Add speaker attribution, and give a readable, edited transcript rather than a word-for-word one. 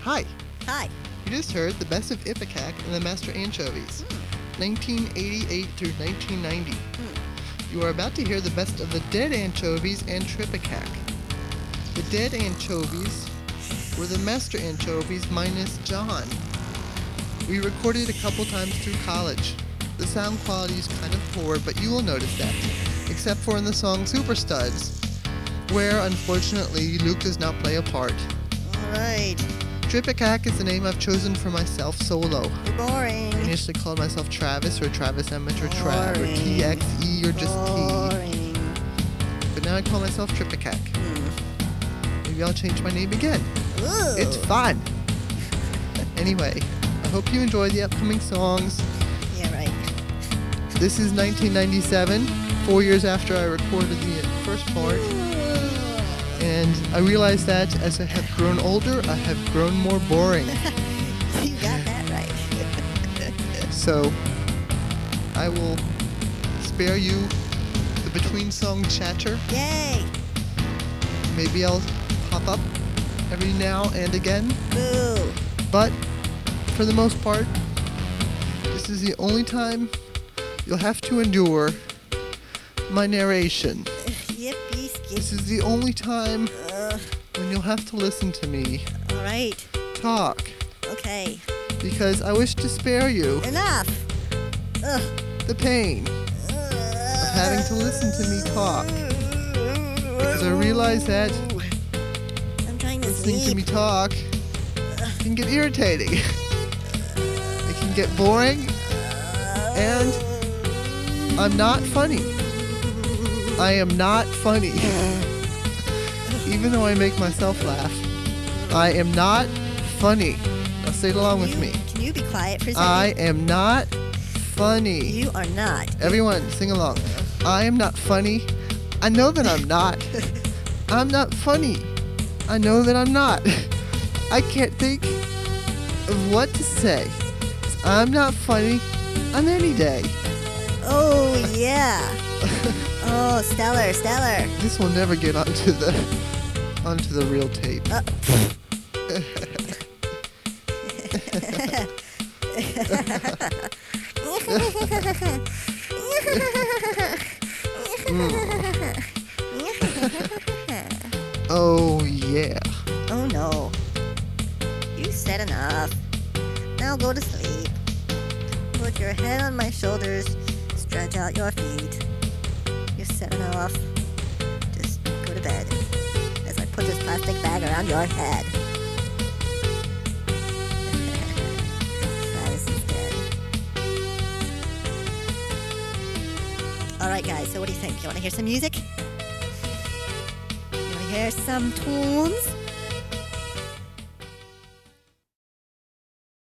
Speaker 1: Hi.
Speaker 2: Hi.
Speaker 1: You just heard the best of Ipecac and the Master Anchovies, 1988 through 1990. You are about to hear the best of the Dead Anchovies and Tripicac. The Dead Anchovies were the Master Anchovies minus John. We recorded a couple times through college. The sound quality is kind of poor, but you will notice that, except for in the song Super Studs, where unfortunately Luke does not play a part.
Speaker 2: Alright.
Speaker 1: Tripicac is the name I've chosen for myself solo.
Speaker 2: You're boring.
Speaker 1: I initially called myself Travis or Travis Emmett or Trav or
Speaker 2: Boring.
Speaker 1: TXE or just T.
Speaker 2: Boring.
Speaker 1: But now I call myself Tripicac. Maybe I'll change my name again.
Speaker 2: Ooh.
Speaker 1: It's fun. Anyway, I hope you enjoy the upcoming songs.
Speaker 2: Yeah, right.
Speaker 1: This is 1997, 4 years after I recorded the first part. And I realized that as I have grown older, I have grown more boring.
Speaker 2: You got that right.
Speaker 1: So, I will spare you the between song chatter.
Speaker 2: Yay.
Speaker 1: Maybe I'll pop up every now and again.
Speaker 2: Boo.
Speaker 1: But, for the most part, this is the only time you'll have to endure my narration.
Speaker 2: Yippee
Speaker 1: This
Speaker 2: skip.
Speaker 1: is the only time when you'll have to listen to me
Speaker 2: Alright.
Speaker 1: talk.
Speaker 2: Okay.
Speaker 1: Because I wish to spare you
Speaker 2: Enough. Ugh.
Speaker 1: the pain of having to listen to me talk. Because I realize that
Speaker 2: I'm trying to
Speaker 1: listening to me
Speaker 2: sleep.
Speaker 1: talk can get irritating. It can get boring, and I'm not funny. I am not funny. Even though I make myself laugh, I am not funny. Now say it along with me.
Speaker 2: Can you be quiet for a second?
Speaker 1: I am not funny.
Speaker 2: You are not.
Speaker 1: Everyone, sing along. I am not funny. I know that I'm not. I'm not funny. I know that I'm not. I can't think of what to say. I'm not funny on any day.
Speaker 2: Oh, yeah. Oh, stellar, stellar.
Speaker 1: This will never get onto the real tape. Oh yeah.
Speaker 2: Oh no. You said enough. Now go to sleep. Put your head on my shoulders. Stretch out your feet. You said enough. Just go to bed. As I put this plastic bag around your head. Travis is dead. Alright guys, so what do you think? You wanna hear some music? You wanna hear some tunes?